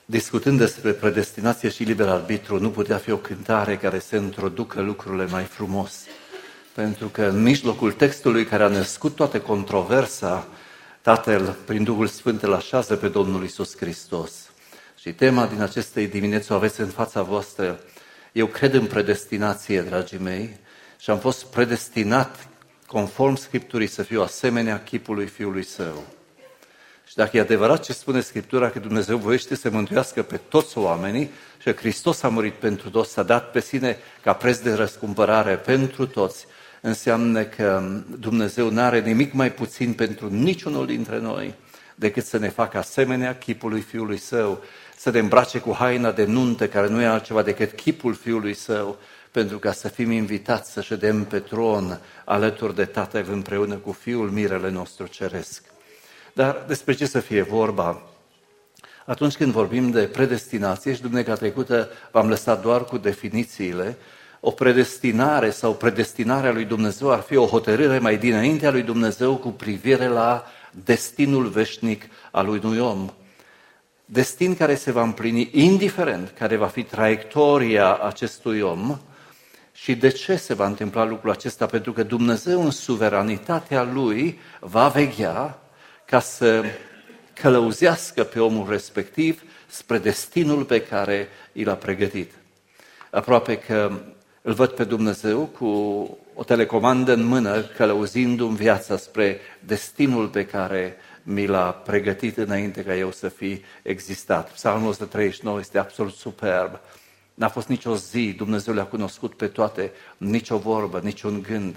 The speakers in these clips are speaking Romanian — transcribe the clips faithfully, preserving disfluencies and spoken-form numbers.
Discutând despre predestinație și liber arbitru, nu putea fi o cântare care să introducă lucrurile mai frumos. Pentru că în mijlocul textului care a născut toată controversa, Tatăl, prin Duhul Sfânt, îl așează pe Domnul Iisus Hristos. Și tema din acestei dimineți o aveți în fața voastră. Eu cred în predestinație, dragii mei, și am fost predestinat, conform Scripturii, să fiu asemenea chipului Fiului Său. Și dacă e adevărat ce spune Scriptura, că Dumnezeu voiește să mântuiască pe toți oamenii și că Hristos a murit pentru toți, s-a dat pe sine ca preț de răscumpărare pentru toți, înseamnă că Dumnezeu nu are nimic mai puțin pentru niciunul dintre noi decât să ne facă asemenea chipului Fiului Său, să ne îmbrace cu haina de nuntă, care nu e altceva decât chipul Fiului Său, pentru ca să fim invitați să ședem pe tron alături de Tatăl împreună cu Fiul, mirele nostru ceresc. Dar despre ce să fie vorba? Atunci când vorbim de predestinație, și duminica trecută v-am lăsat doar cu definițiile, o predestinare sau predestinarea lui Dumnezeu ar fi o hotărâre mai dinaintea lui Dumnezeu cu privire la destinul veșnic al unui om. Destin care se va împlini indiferent care va fi traiectoria acestui om. Și de ce se va întâmpla lucrul acesta? Pentru că Dumnezeu în suveranitatea Lui va veghea ca să călăuzească pe omul respectiv spre destinul pe care i l-a pregătit. Aproape că îl văd pe Dumnezeu cu o telecomandă în mână, călăuzindu-mi viața spre destinul pe care mi l-a pregătit înainte ca eu să fi existat. Psalmul o sută treizeci și nouă este absolut superb. N-a fost nicio zi, Dumnezeu le-a cunoscut pe toate, nicio vorbă, niciun gând.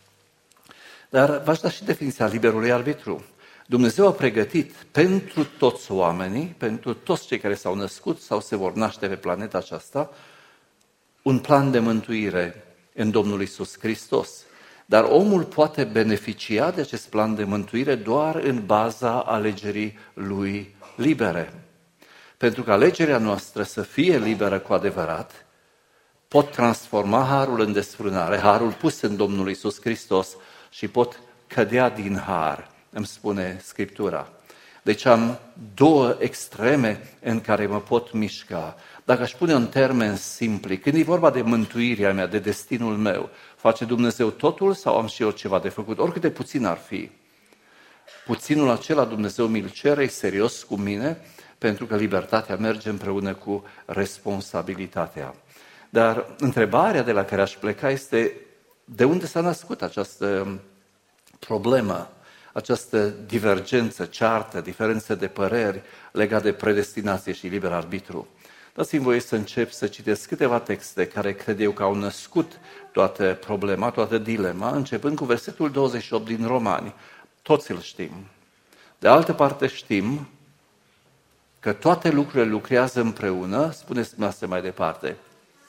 Dar v-aș da și definiția liberului arbitru. Dumnezeu a pregătit pentru toți oamenii, pentru toți cei care s-au născut sau se vor naște pe planeta aceasta, un plan de mântuire în Domnul Iisus Hristos. Dar omul poate beneficia de acest plan de mântuire doar în baza alegerii lui libere. Pentru că alegerea noastră să fie liberă cu adevărat, pot transforma harul în desfrânare, harul pus în Domnul Iisus Hristos și pot cădea din har, îmi spune Scriptura. Deci am două extreme în care mă pot mișca. Dacă aș pune în termeni simpli, când e vorba de mântuirea mea, de destinul meu, face Dumnezeu totul sau am și eu ceva de făcut? Oricât de puțin ar fi. Puținul acela Dumnezeu mi-l cere, e serios cu mine, pentru că libertatea merge împreună cu responsabilitatea. Dar întrebarea de la care aș pleca este de unde s-a născut această problemă, această divergență, ceartă, diferență de păreri legate de predestinație și liber arbitru. Dați-mi voie să încep să citesc câteva texte care cred eu că au născut toată problema, toată dilema, începând cu versetul douăzeci și opt din Romani. Toți îl știm. De altă parte știm că toate lucrurile lucrează împreună, spuneți dumneavoastră mai departe,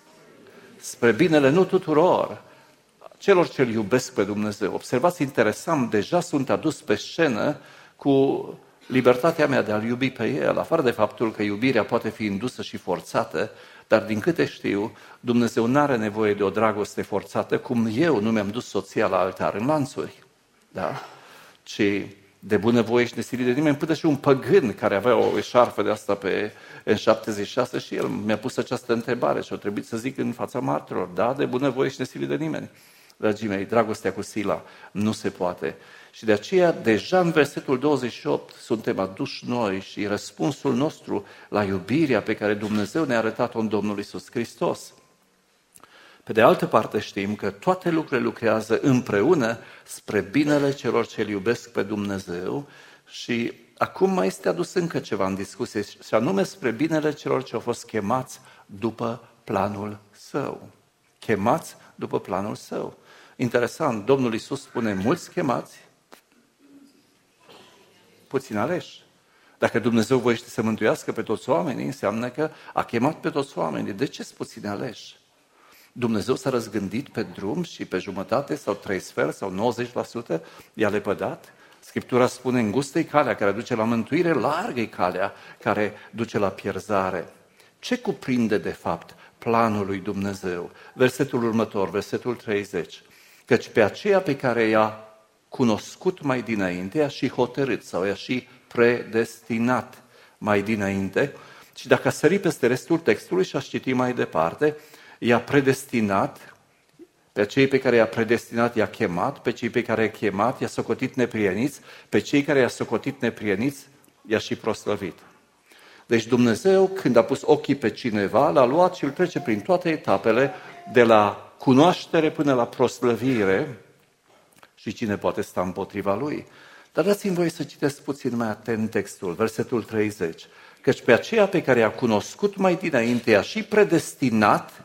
spre binele nu tuturor, celor ce îl iubesc pe Dumnezeu. Observați, interesant, deja sunt adus pe scenă cu libertatea mea de a-L iubi pe El, afară de faptul că iubirea poate fi indusă și forțată, dar din câte știu, Dumnezeu nu are nevoie de o dragoste forțată, cum eu nu mi-am dus soția la altar în lanțuri, da? Ci de bunăvoie și nesilit de nimeni, până și un păgân care avea o eșarfă de asta pe în șaptezeci și șase și el mi-a pus această întrebare și a trebuit să zic în fața martirilor, da, de bunăvoie și nesilit de nimeni. Dragii mei, dragostea cu sila nu se poate. Și de aceea, deja în versetul douăzeci și opt, suntem aduși noi și răspunsul nostru la iubirea pe care Dumnezeu ne-a arătat-o în Domnul Iisus Hristos. Pe de altă parte știm că toate lucrurile lucrează împreună spre binele celor ce îl iubesc pe Dumnezeu și acum mai este adus încă ceva în discuție, și anume spre binele celor ce au fost chemați după planul Său. Chemați după planul Său. Interesant, Domnul Iisus spune mulți chemați, puțini aleși. Dacă Dumnezeu voiește să mântuiască pe toți oamenii, înseamnă că a chemat pe toți oamenii. De ce sunt puțini aleși? Dumnezeu s-a răzgândit pe drum și pe jumătate sau trei sferți sau nouăzeci la sută i-a lepădat. Scriptura spune îngustă-i calea care duce la mântuire, largă-i calea care duce la pierzare. Ce cuprinde de fapt planul lui Dumnezeu? Versetul următor, versetul treizeci. Căci pe aceea pe care i-a cunoscut mai dinainte, i-a și hotărât sau i-a și predestinat mai dinainte, Și dacă ați sări peste restul textului și aș citi mai departe, i-a predestinat, pe cei pe care i-a predestinat i-a chemat, pe cei pe care i-a chemat i-a socotit neprieniți, pe cei care i-a socotit neprieniți i-a și proslăvit. Deci Dumnezeu, când a pus ochii pe cineva, l-a luat și îl trece prin toate etapele, de la cunoaștere până la proslăvire, și cine poate sta împotriva lui. Dar dați-mi voie să citesc puțin mai atent textul, versetul treizeci. Căci pe aceea pe care i-a cunoscut mai dinainte, i-a și predestinat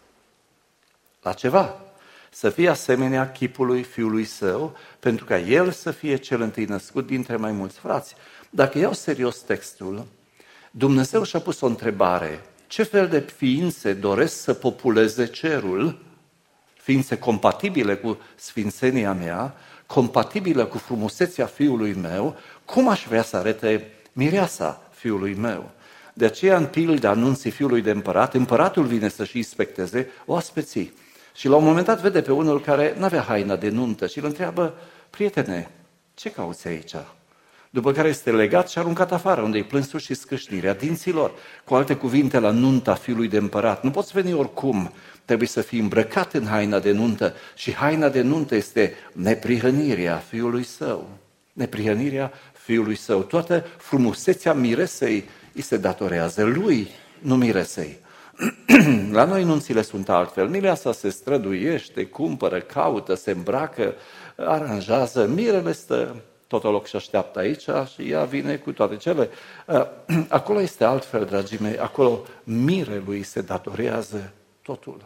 la ceva, să fie asemenea chipului Fiului Său, pentru ca El să fie cel întâi născut dintre mai mulți frați. Dacă iau serios textul, Dumnezeu și-a pus o întrebare. Ce fel de ființe doresc să populeze cerul? Ființe compatibile cu sfințenia mea, compatibile cu frumusețea Fiului meu, cum aș vrea să arate mireasa Fiului meu? De aceea, în pilda anunții Fiului de împărat, împăratul vine să-și inspecteze oaspeții. Și la un moment dat vede pe unul care n-avea haina de nuntă și îl întreabă, prietene, ce cauți aici? După care este legat și aruncat afară, unde-i plânsul și scâșnirea dinților. Cu alte cuvinte, la nunta fiului de împărat. Nu poți veni oricum, trebuie să fii îmbrăcat în haina de nuntă și haina de nuntă este neprihănirea fiului său. Neprihănirea fiului său. Toată frumusețea miresei îi se datorează lui, nu miresei. La noi nunțile sunt altfel. Mireasa se străduiește, cumpără, caută, se îmbracă, aranjează. Mirele stă totoloc și așteaptă aici și ea vine cu toate cele. Acolo este altfel, dragii mei. Acolo mirelui se datorează totul.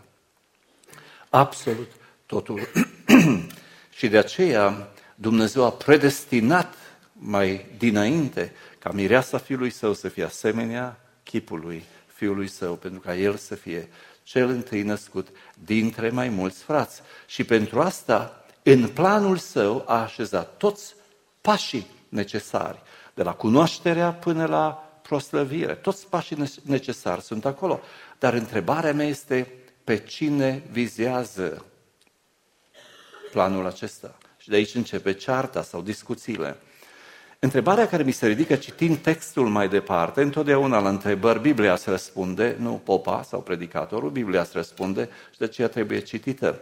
Absolut totul. Și de aceea Dumnezeu a predestinat mai dinainte ca mireasa fiului său să fie asemenea chipului Fiului Său, pentru ca El să fie cel întâi născut dintre mai mulți frați. Și pentru asta, în planul Său, a așezat toți pașii necesari, de la cunoașterea până la proslăvire. Toți pașii necesari sunt acolo. Dar întrebarea mea este, pe cine vizează planul acesta? Și de aici începe cearta sau discuțiile. Întrebarea care mi se ridică citind textul mai departe, întotdeauna la întrebări Biblia se răspunde, nu popa sau predicatorul, Biblia se răspunde și de aceea trebuie citită.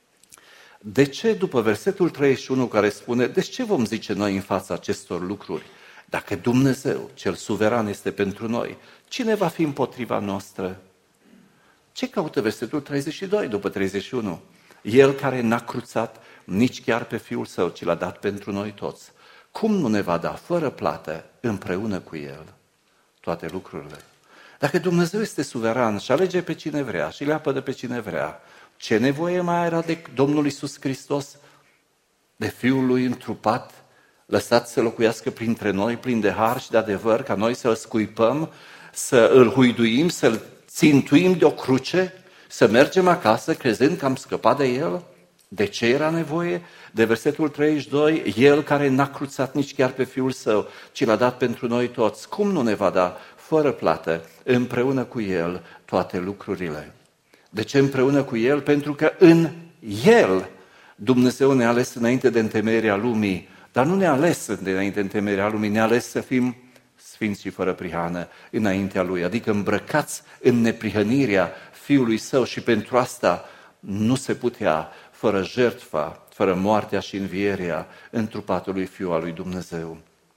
De ce, după versetul treizeci și unu care spune, de ce vom zice noi în fața acestor lucruri? Dacă Dumnezeu, cel suveran, este pentru noi, cine va fi împotriva noastră? Ce caută versetul treizeci și doi după treizeci și unu? El care n-a cruțat nici chiar pe Fiul Său, ci l-a dat pentru noi toți. Cum nu ne va da fără plată împreună cu El toate lucrurile? Dacă Dumnezeu este suveran și alege pe cine vrea și le apără pe cine vrea, ce nevoie mai era de Domnul Iisus Hristos, de Fiul Lui întrupat, lăsat să locuiască printre noi, plin de har și de adevăr, ca noi să-L scuipăm, să Îl huiduim, să-L țintuim de o cruce, să mergem acasă crezând că am scăpat de El? De ce era nevoie? De versetul treizeci și doi, El care n-a cruțat nici chiar pe Fiul Său, ci l-a dat pentru noi toți. Cum nu ne va da fără plată împreună cu El toate lucrurile? De ce împreună cu El? Pentru că în El Dumnezeu ne-a ales înainte de întemeierea lumii, dar nu ne-a ales înainte de întemeierea lumii, ne-a ales să fim sfinți și fără prihană înaintea Lui, adică îmbrăcați în neprihănirea Fiului Său și pentru asta nu se putea fără jertfa, fără moartea și învierea întrupatului Fiu al lui Dumnezeu.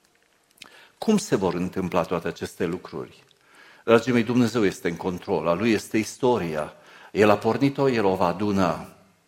Cum se vor întâmpla toate aceste lucruri? Dragii mei, Dumnezeu este în control, a Lui este istoria. El a pornit-o, El o va aduna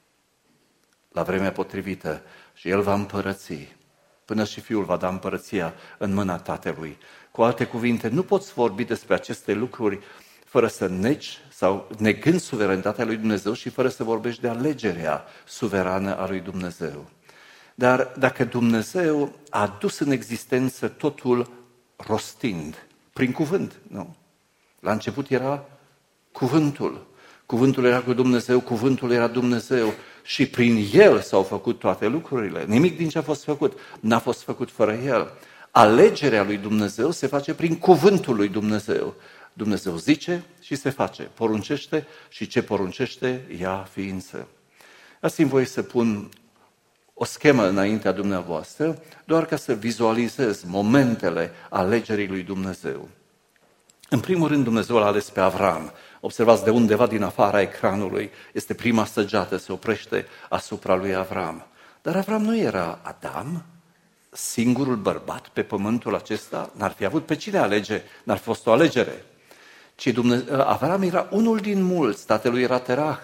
la vremea potrivită și El va împărăți, până și Fiul va da împărăția în mâna Tatălui. Cu alte cuvinte, nu poți vorbi despre aceste lucruri fără să negi sau negând suveranitatea lui Dumnezeu și fără să vorbești de alegerea suverană a lui Dumnezeu. Dar dacă Dumnezeu a dus în existență totul rostind, prin cuvânt, nu? La început era cuvântul. Cuvântul era cu Dumnezeu, cuvântul era Dumnezeu și prin El s-au făcut toate lucrurile. Nimic din ce a fost făcut n-a fost făcut fără El. Alegerea lui Dumnezeu se face prin cuvântul lui Dumnezeu. Dumnezeu zice și se face, poruncește și ce poruncește ia ființă. Dați-mi voie să pun o schemă înaintea dumneavoastră, doar ca să vizualizez momentele alegerii lui Dumnezeu. În primul rând, Dumnezeu l-a ales pe Avram. Observați, de undeva din afara ecranului este prima săgeată, se oprește asupra lui Avram. Dar Avram nu era Adam, singurul bărbat pe pământul acesta, n-ar fi avut pe cine alege, n-ar fi fost o alegere. Ci Dumnezeu, Avram era unul din mulți, tatălui era Terah.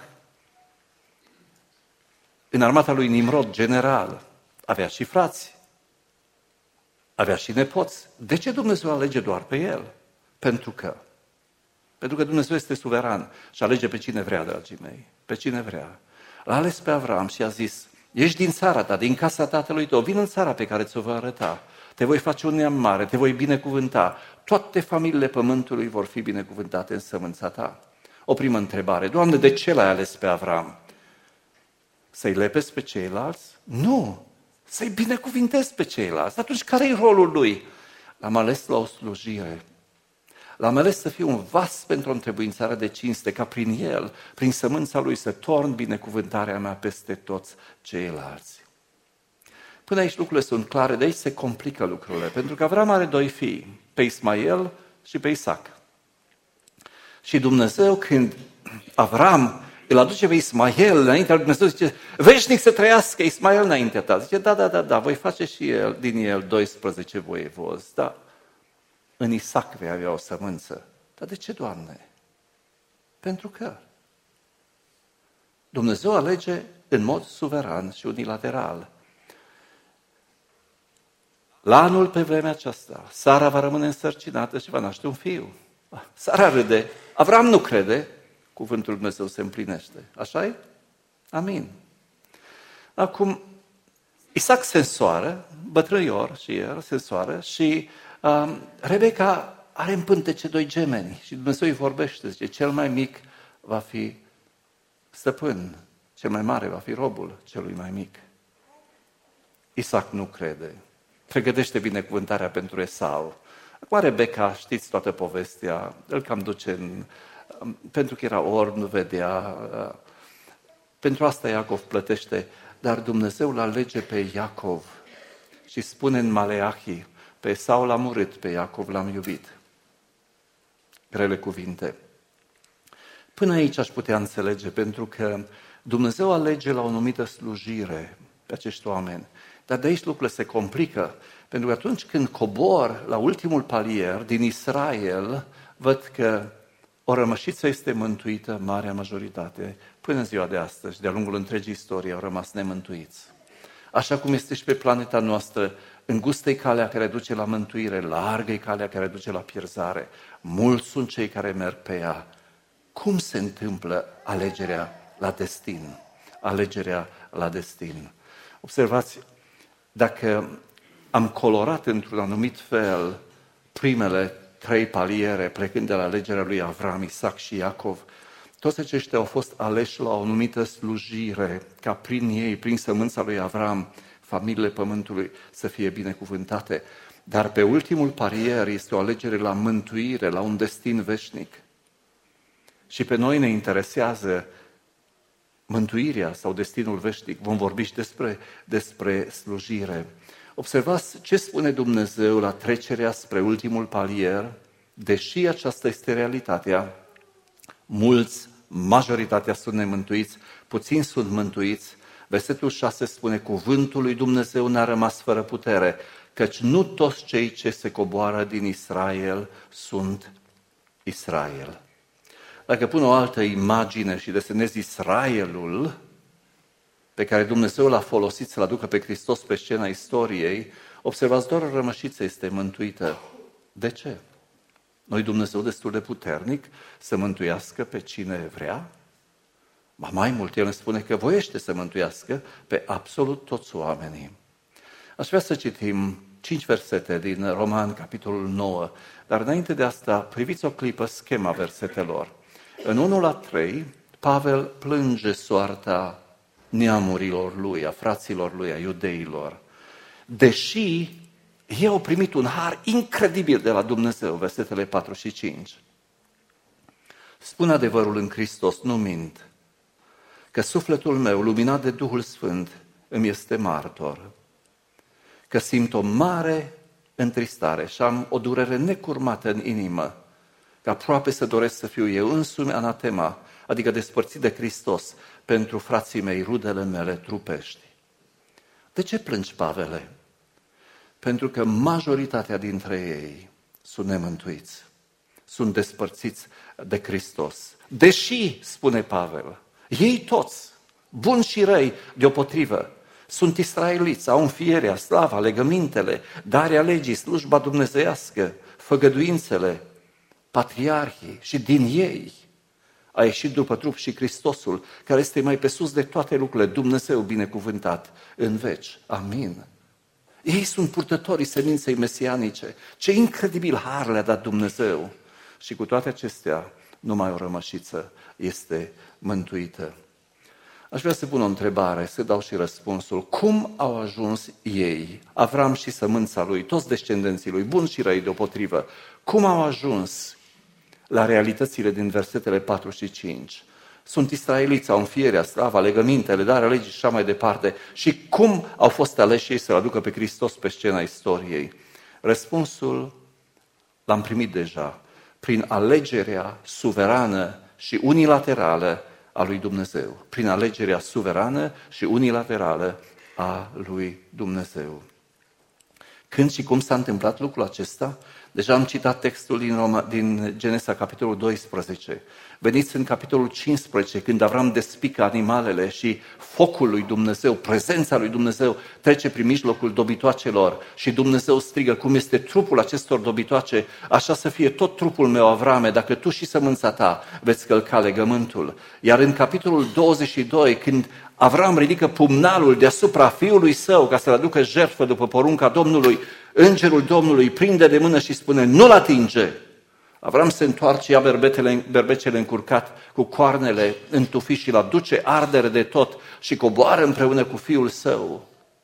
În armata lui Nimrod, general, avea și frați, avea și nepoți. De ce Dumnezeu alege doar pe el? Pentru că. Pentru că Dumnezeu este suveran și alege pe cine vrea, dragii mei, pe cine vrea. L-a ales pe Avram și a zis, ești din țara ta, din casa tatălui tău, vin în țara pe care ți-o voi arăta. Te voi face un neam mare, te voi binecuvânta. Toate familiile pământului vor fi binecuvântate în sămânța ta. O primă întrebare, Doamne, de ce l-ai ales pe Avram? Să-i lepezi pe ceilalți? Nu, să-i binecuvintezi pe ceilalți. Atunci care e rolul lui? L-am ales la o slujire. L-am ales să fie un vas pentru o întrebuințare de cinste, ca prin el, prin sămânța lui, să torn binecuvântarea mea peste toți ceilalți. Până aici lucrurile sunt clare, de aici se complică lucrurile, pentru că Avram are doi fii, pe Ismael și pe Isaac. Și Dumnezeu, când Avram îl aduce pe Ismael înaintea lui Dumnezeu, zice, veșnic să trăiască Ismael înaintea ta. Zice, da, da, da, da, voi face și el, din el doisprezece voievozi, da. În Isaac vei avea o sămânță. Dar de ce, Doamne? Pentru că Dumnezeu alege în mod suveran și unilateral. La anul pe vremea aceasta, Sara va rămâne însărcinată și va naște un fiu. Sara râde, Avram nu crede, cuvântul lui Dumnezeu se împlinește. Așa-i? Amin. Acum, Isaac se însoară, bătrânior și el se însoară și uh, Rebecca are în pântece doi gemeni și Dumnezeu îi vorbește, zice, cel mai mic va fi stăpân, cel mai mare va fi robul celui mai mic. Isaac nu crede. Pregătește binecuvântarea pentru Esau. Acum Rebecca, știți toată povestea, îl cam duce în... pentru că era orb, nu vedea. Pentru asta Iacov plătește, dar Dumnezeu îl alege pe Iacov și spune în Maleahi, pe Esau l-am urât, pe Iacov l-am iubit. Grele cuvinte. Până aici aș putea înțelege, pentru că Dumnezeu alege la o anumită slujire pe acești oameni. Dar de aici lucrurile se complică, pentru că atunci când cobor la ultimul palier din Israel, văd că o rămășiță este mântuită, marea majoritate, până în ziua de astăzi, de-a lungul întregii istorii, au rămas nemântuiți. Așa cum este și pe planeta noastră, îngustă-i calea care duce la mântuire, largă-i calea care duce la pierzare. Mulți sunt cei care merg pe ea. Cum se întâmplă alegerea la destin? Alegerea la destin. Observați, dacă am colorat într-un anumit fel primele trei paliere, plecând de la alegerea lui Avram, Isaac și Iacov, toți aceștia au fost aleși la o anumită slujire, ca prin ei, prin sămânța lui Avram, familiile pământului să fie binecuvântate. Dar pe ultimul palier este o alegere la mântuire, la un destin veșnic. Și pe noi ne interesează mântuirea sau destinul veșnic. Vom vorbi și despre, despre slujire. Observați ce spune Dumnezeu la trecerea spre ultimul palier, deși aceasta este realitatea, mulți, majoritatea sunt nemântuiți, puțini sunt mântuiți. Versetul șase spune, cuvântul lui Dumnezeu n-a rămas fără putere, căci nu toți cei ce se coboară din Israel sunt Israel. Dacă pun o altă imagine și desenez Israelul, pe care Dumnezeu l-a folosit să-L aducă pe Hristos pe scena istoriei, observați, doar o rămășiță este mântuită. De ce? Noi Dumnezeu destul de puternic să mântuiască pe cine vrea? Ba mai mult, El ne spune că voiește să mântuiască pe absolut toți oamenii. Aș vrea să citim cinci versete din Roman, capitolul nouă, dar înainte de asta, priviți o clipă schema versetelor. În unu la trei, Pavel plânge soarta neamurilor lui, a fraților lui, a iudeilor. Deși ei au primit un har incredibil de la Dumnezeu, versetele patru și cinci. Spun adevărul în Hristos, nu mint, că sufletul meu, luminat de Duhul Sfânt, îmi este martor, că simt o mare întristare și am o durere necurmată în inimă că aproape să doresc să fiu eu însumi anatema, adică despărțit de Hristos, pentru frații mei, rudele mele trupești. De ce plângi, Pavele? Pentru că majoritatea dintre ei sunt nemântuiți, sunt despărțiți de Hristos. Deși, spune Pavel, ei toți, buni și răi, deopotrivă, sunt israeliți, au înfierea, slava, legămintele, darea legii, slujba dumnezeiască, făgăduințele, patriarhii și din ei a ieșit după trup și Hristosul, care este mai pe sus de toate lucrurile, Dumnezeu binecuvântat în veci. Amin. Ei sunt purtătorii seminței mesianice. Ce incredibil har le-a dat Dumnezeu. Și cu toate acestea, numai o rămășiță este mântuită. Aș vrea să pun o întrebare, să dau și răspunsul. Cum au ajuns ei, Avram și sămânța lui, toți descendenții lui, buni și răi deopotrivă, cum au ajuns la realitățile din versetele patru și cinci? Sunt israeliți, au înfierea, slava, legămintele, darea legii și așa mai departe. Și cum au fost aleși ei să-L aducă pe Hristos pe scena istoriei? Răspunsul l-am primit deja, prin alegerea suverană și unilaterală a lui Dumnezeu. Prin alegerea suverană și unilaterală a lui Dumnezeu. Când și cum s-a întâmplat lucrul acesta? Deja am citat textul din, Roma, din Genesa, capitolul doisprezece. Veniți în capitolul cincisprezece, când Avram despică animalele și focul lui Dumnezeu, prezența lui Dumnezeu, trece prin mijlocul dobitoacelor și Dumnezeu strigă, cum este trupul acestor dobitoace, așa să fie tot trupul meu, Avrame, dacă tu și sămânța ta veți călca legământul. Iar în capitolul douăzeci și doi, când Avram ridică pumnalul deasupra fiului său ca să-l aducă jertfă după porunca Domnului, îngerul Domnului îi prinde de mână și spune, nu-l atinge. Avram se întoarce, ia berbetele, berbecele încurcat cu coarnele întufit și l aduce ardere de tot și coboară împreună cu fiul său.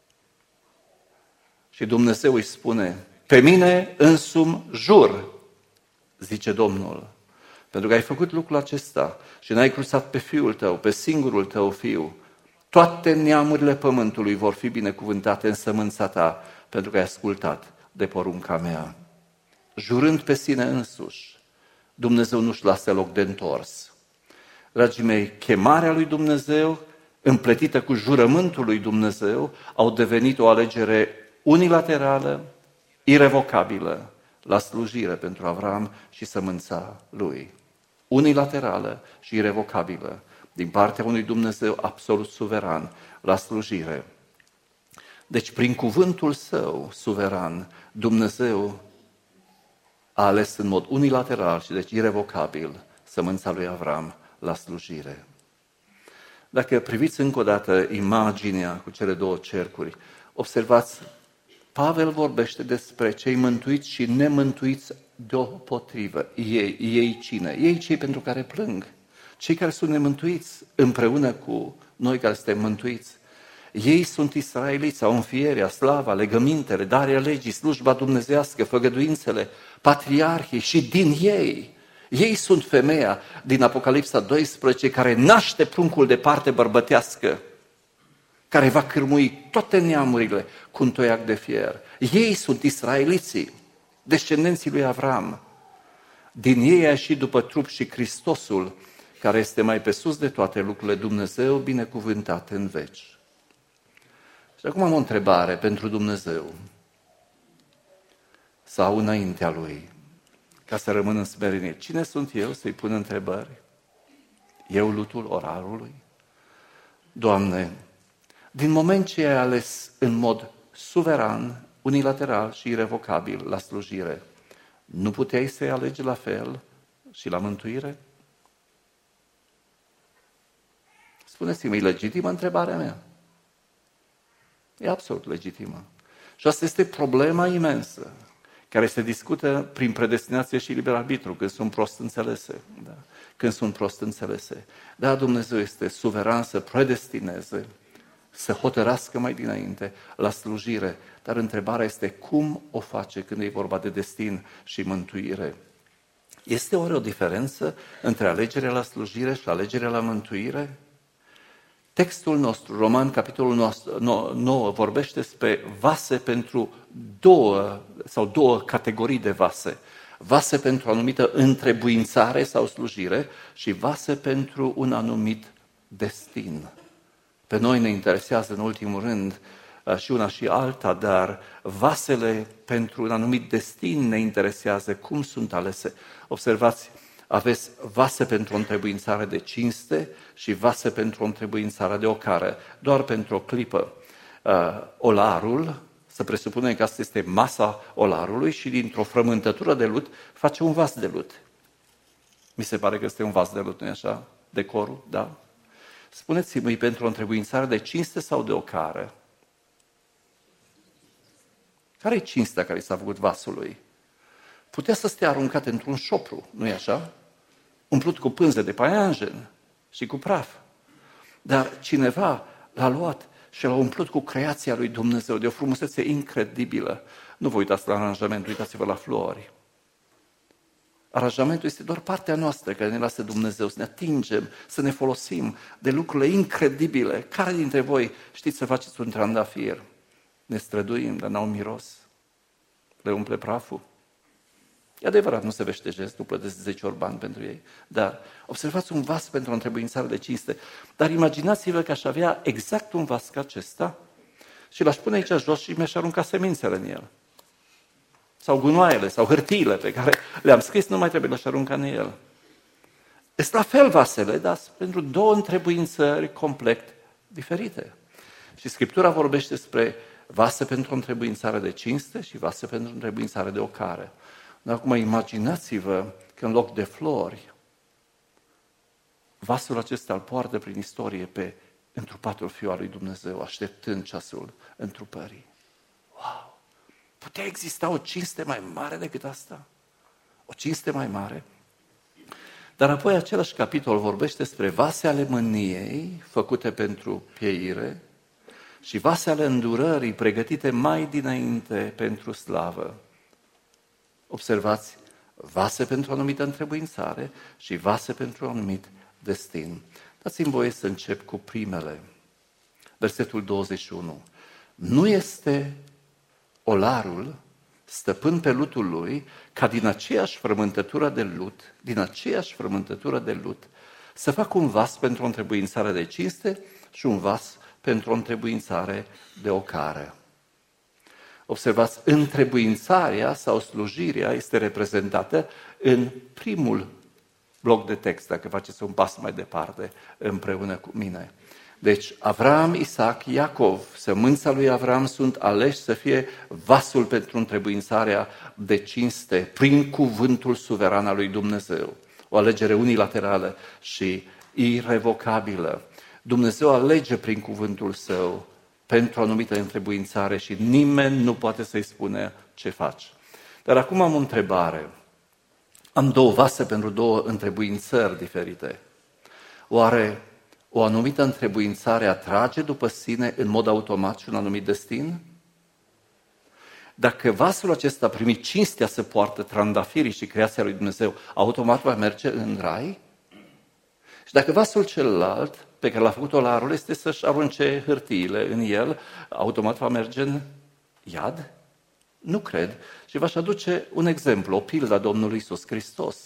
Și Dumnezeu îi spune, pe mine însumi jur, zice Domnul, pentru că ai făcut lucrul acesta și n-ai cruțat pe fiul tău, pe singurul tău fiu, toate neamurile pământului vor fi binecuvântate în sămânța ta, pentru că ai ascultat de porunca mea. Jurând pe sine însuși, Dumnezeu nu-și lasă loc de întors. Dragii mei, chemarea lui Dumnezeu, împletită cu jurământul lui Dumnezeu, au devenit o alegere unilaterală, irevocabilă, la slujire pentru Avram și sămânța lui. Unilaterală și irevocabilă, din partea unui Dumnezeu absolut suveran, la slujire. Deci, prin cuvântul său suveran, Dumnezeu a ales în mod unilateral și deci irevocabil sămânța lui Avram la slujire. Dacă priviți încă o dată imaginea cu cele două cercuri, observați, Pavel vorbește despre cei mântuiți și nemântuiți deopotrivă. Ei, ei cine? Ei cei pentru care plâng. Cei care sunt nemântuiți împreună cu noi care suntem mântuiți. Ei sunt israeliți, au înfierea, slava, legămintele, darea legii, slujba dumnezeiască, făgăduințele, patriarhii și din ei. Ei sunt femeia din Apocalipsa doisprezece care naște pruncul de parte bărbătească, care va cârmui toate neamurile cu un toiac de fier. Ei sunt israeliții, descendenții lui Avram. Din ei a ieșit după trup și Hristosul, care este mai pe sus de toate lucrurile, Dumnezeu binecuvântat în veci. Și acum am o întrebare pentru Dumnezeu, sau înaintea Lui, ca să rămân în smerenie. Cine sunt eu să-i pun întrebări? Eu lutul orarului? Doamne, din moment ce ai ales în mod suveran, unilateral și irevocabil la slujire, nu puteai să-i alegi la fel și la mântuire? Spuneți-mi, e legitimă întrebarea mea? E absolut legitimă. Și asta este problema imensă, care se discută prin predestinație și liber arbitru, când sunt prost înțelese. Da? Când sunt prost înțelese. Da, Dumnezeu este suveran să predestineze, să hotărască mai dinainte la slujire. Dar întrebarea este cum o face când e vorba de destin și mântuire. Este oare o diferență între alegerea la slujire și alegerea la mântuire? Textul nostru, Roman, capitolul nouă, vorbește despre vase pentru două sau două categorii de vase. vase pentru o anumită întrebuințare sau slujire și vase pentru un anumit destin. Pe noi ne interesează în ultimul rând și una și alta, dar vasele pentru un anumit destin ne interesează cum sunt alese. Observați, aveți vase pentru o întrebuințare de cinste și vase pentru o întrebuințare de ocară. Doar pentru o clipă. Olarul, să presupunem că asta este masa olarului și dintr-o frământătură de lut face un vas de lut. Mi se pare că este un vas de lut, nu-i așa? Decorul, da? Spuneți-mi, pentru o întrebuințare de cinste sau de ocară? Care e cinstea care s-a făcut vasului? Putea să stea aruncat într-un șopru, nu-i așa? Umplut cu pânze de paianjen și cu praf. Dar cineva l-a luat și l-a umplut cu creația lui Dumnezeu, de o frumusețe incredibilă. Nu vă uitați la aranjament, uitați-vă la flori. Aranjamentul este doar partea noastră care ne lasă Dumnezeu să ne atingem, să ne folosim de lucrurile incredibile. Care dintre voi știți să faceți un trandafir? Ne străduim, dar n-au miros. Le umple praful. E adevărat, nu se veștejesc, nu plătesc zece ori bani pentru ei. Dar observați un vas pentru o întrebuințare de cinste. Dar imaginați-vă că aș avea exact un vas ca acesta și l-aș pune aici jos și mi-aș arunca semințele în el. Sau gunoaiele, sau hârtiile pe care le-am scris, nu mai trebuie le-aș arunca în el. Este la fel vasele, dar pentru două întrebuințări complet diferite. Și Scriptura vorbește despre vase pentru o întrebuințare de cinste și vase pentru o întrebuințare de ocară. Dar acum imaginați-vă că în loc de flori, vasul acesta îl poartă prin istorie pe întrupatul Fiul al lui Dumnezeu, așteptând ceasul întrupării. Wow! Putea exista o cinste mai mare decât asta? O cinste mai mare? Dar apoi același capitol vorbește despre vase ale mâniei făcute pentru pieire și vase ale îndurării pregătite mai dinainte pentru slavă. Observați, vase pentru o anumită întrebuințare și vase pentru un anumit destin. Dați-mi voie să încep cu primele. Versetul douăzeci și unu. Nu este olarul stăpân pe lutul lui ca din aceeași frământătură de lut, din aceeași frământătură de lut, să facă un vas pentru o întrebuințare de cinste și un vas pentru o întrebuințare de ocară. Observați, întrebuințarea sau slujirea este reprezentată în primul bloc de text, dacă faceți un pas mai departe împreună cu mine. Deci, Avram, Isaac, Iacov, sămânța lui Avram sunt aleși să fie vasul pentru întrebuințarea de cinste prin cuvântul suveran al lui Dumnezeu. O alegere unilaterală și irevocabilă. Dumnezeu alege prin cuvântul său pentru o anumită întrebuințare și nimeni nu poate să-i spune ce faci. Dar acum am o întrebare. Am două vase pentru două întrebuințări diferite. Oare o anumită întrebuințare atrage după sine în mod automat și un anumit destin? Dacă vasul acesta a primit cinstea să poartă trandafirii și creația lui Dumnezeu, automat va merge în rai? Și dacă vasul celălalt pe care l-a făcut olarul este să-și arunce hârtiile în el, automat va merge în iad? Nu cred. Și v-aș aduce un exemplu, o pildă a Domnului Iisus Hristos.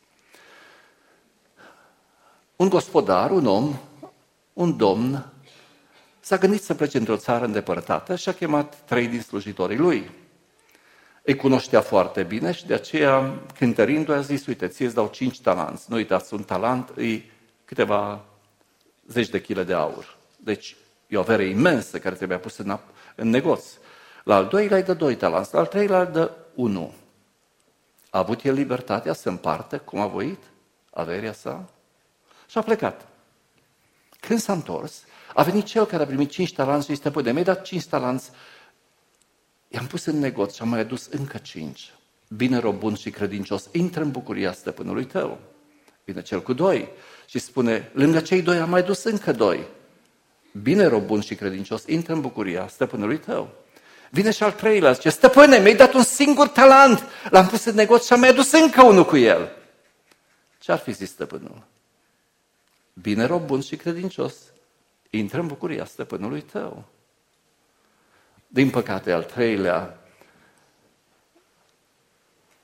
Un gospodar, un om, un domn, s-a gândit să plece într-o țară îndepărtată și a chemat trei din slujitorii lui. Îi cunoștea foarte bine și de aceea, cântărindu-i, a zis, uite, ție îți dau cinci talanți. Nu uitați, un talent îi câteva zeci de chile de aur. Deci e o avere imensă care trebuia pusă în, în negoț. La al doilea îi dă doi talanți, la al treilea îi dă unu. A avut el libertatea să împartă cum a voit averea sa? Și a plecat. Când s-a întors, a venit cel care a primit cinci talanți și îi stăpâne, mi-ai dat cinci talanți, i-am pus în negoț și am mai adus încă cinci. Bine, rob bun și credincios, intră în bucuria stăpânului tău. Vine cel cu doi și spune, lângă cei doi am mai dus încă doi. Bine, rob bun și credincios, intră în bucuria stăpânului tău. Vine și al treilea, zice, stăpâne, mi-ai dat un singur talent, l-am pus în negoț și am mai adus încă unul cu el. Ce-ar fi zis stăpânul? Bine, rob bun și credincios, intră în bucuria stăpânului tău. Din păcate, al treilea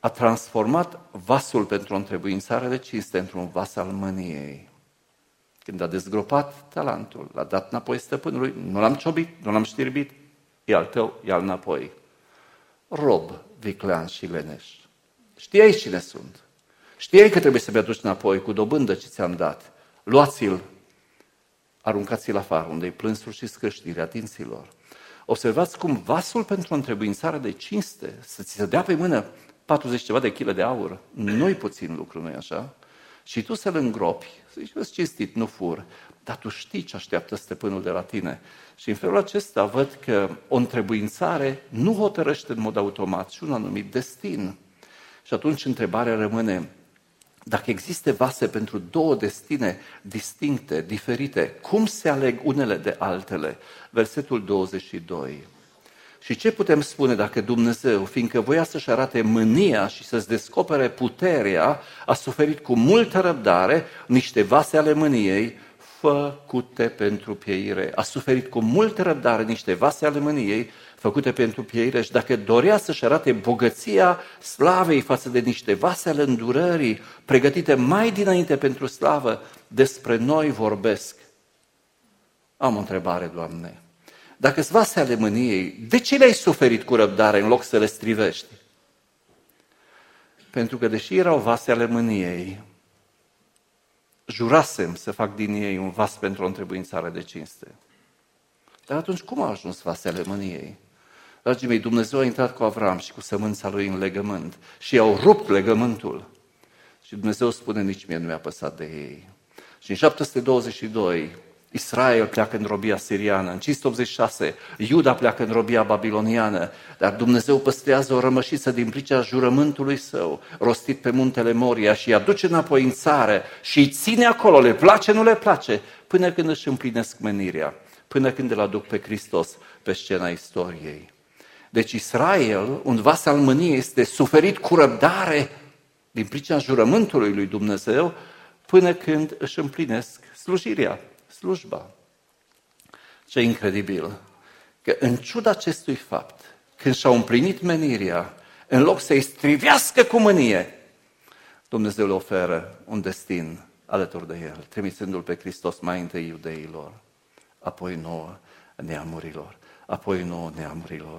a transformat vasul pentru o întrebuințare de cinste într-un vas al mâniei. Când a dezgropat talentul, l-a dat înapoi stăpânului, nu l-am ciobit, nu l-am știrbit, e al tău, e al înapoi. Rob, viclean și leneș. Știai cine sunt. Știai că trebuie să mi aduci înapoi cu dobândă ce ți-am dat. Luați-l, aruncați-l afară, unde-i plânsul și scrâșnirea dinților. Observați cum vasul pentru o întrebuințare de cinste, să ți se dea pe mână patruzeci ceva de kg de aur, nu-i puțin lucru, nu-i așa? Și tu să-l îngropi, să zici, vă cinstit, nu fur, dar tu știi ce așteaptă stăpânul de la tine. Și în felul acesta văd că o întrebuințare nu hotărăște în mod automat și un anumit destin. Și atunci întrebarea rămâne, dacă există vase pentru două destine distincte, diferite, cum se aleg unele de altele? Versetul douăzeci și doi. Și ce putem spune dacă Dumnezeu, fiindcă voia să-și arate mânia și să-ți descopere puterea, a suferit cu multă răbdare niște vase ale mâniei făcute pentru pieire. A suferit cu multă răbdare niște vase ale mâniei făcute pentru pieire și dacă dorea să-și arate bogăția slavei față de niște vase ale îndurării, pregătite mai dinainte pentru slavă, despre noi vorbesc. Am o întrebare, Doamne. Dacă-s vase ale mâniei, de ce le-ai suferit cu răbdare în loc să le strivești? Pentru că deși erau vase ale mâniei, jurasem să fac din ei un vas pentru o întrebuințare de cinste. Dar atunci cum au ajuns vasele mâniei? Dragii mei, Dumnezeu a intrat cu Avram și cu sămânța lui în legământ și i-au rupt legământul. Și Dumnezeu spune, nici mie nu mi-a păsat de ei. Și în șapte sute douăzeci și doi, Israel pleacă în robia siriană, în cinci sute optzeci și șase, Iuda pleacă în robia babiloniană, dar Dumnezeu păstrează o rămășiță din pricina jurământului său, rostit pe muntele Moria și îi aduce înapoi în țară și îi ține acolo, le place, nu le place, până când își împlinesc menirea, până când îl aduc pe Hristos pe scena istoriei. Deci Israel, un vas al mâniei, este suferit cu răbdare din pricina jurământului lui Dumnezeu, până când își împlinesc slujirea. Slujba. Ce incredibil! Că în ciuda acestui fapt, când și-au împlinit menirea, în loc să-i strivească cu mânie, Dumnezeu le oferă un destin alături de el, trimițându-l pe Hristos mai întâi iudeilor, apoi nouă neamurilor, apoi nouă neamurilor.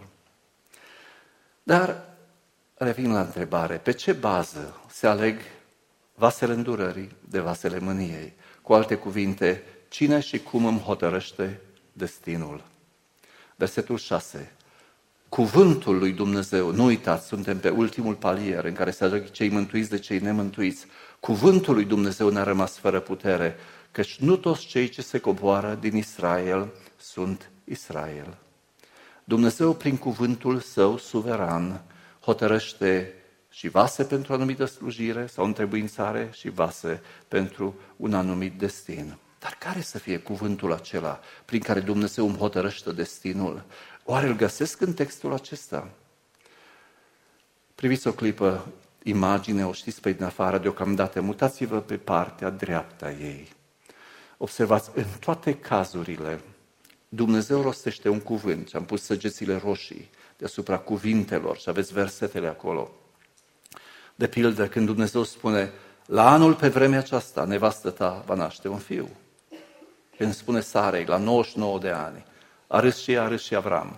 Dar revin la întrebare, pe ce bază se aleg vasele îndurării de vasele mâniei? Cu alte cuvinte, cine și cum îmi hotărăște destinul? Versetul șase. Cuvântul lui Dumnezeu, nu uitați, suntem pe ultimul palier în care se aleg cei mântuiți de cei nemântuiți. Cuvântul lui Dumnezeu n-a rămas fără putere, căci nu toți cei ce se coboară din Israel sunt Israel. Dumnezeu, prin cuvântul său suveran, hotărăște și vase pentru o anumită slujire sau întrebuințare și vase pentru un anumit destin. Dar care să fie cuvântul acela prin care Dumnezeu îmi hotărăște destinul? Oare îl găsesc în textul acesta? Priviți o clipă, imagine, o știți pe din afară deocamdată, mutați-vă pe partea dreaptă a ei. Observați, în toate cazurile, Dumnezeu rostește un cuvânt și am pus săgețile roșii deasupra cuvintelor și aveți versetele acolo. De pildă, când Dumnezeu spune, la anul pe vremea aceasta, nevastă ta va naște un fiu. Când spune Sarei, la nouăzeci și nouă de ani, a râs și ea, a râs și Avram.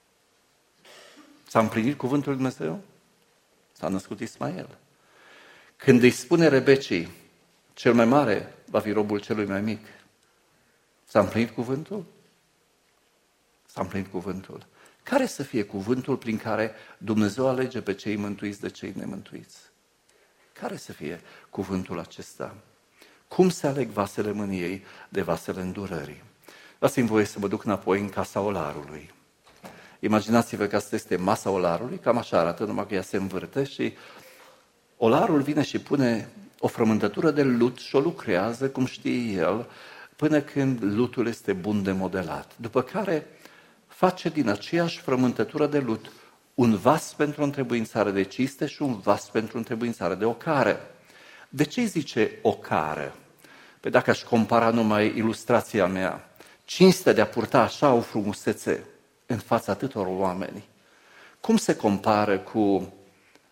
S-a împlinit cuvântul lui Dumnezeu? S-a născut Ismael. Când îi spune Rebecii, cel mai mare va fi robul celui mai mic, s-a împlinit cuvântul? S-a împlinit cuvântul. Care să fie cuvântul prin care Dumnezeu alege pe cei mântuiți de cei nemântuiți? Care să fie cuvântul acesta? Cum se aleg vasele mâniei de vasele îndurării? Dați-mi voie să mă duc înapoi în casa olarului. Imaginați-vă că asta este masa olarului, cam așa arată, numai că ea se învârte și olarul vine și pune o frământătură de lut și o lucrează, cum știe el, până când lutul este bun de modelat. După care face din aceeași frământătură de lut un vas pentru o întrebuințare de cinste și un vas pentru o întrebuințare de ocară. De ce zice ocară? Păi dacă aș compara numai ilustrația mea, cinstea de a purta așa o frumusețe în fața atâtor oameni, cum se compară cu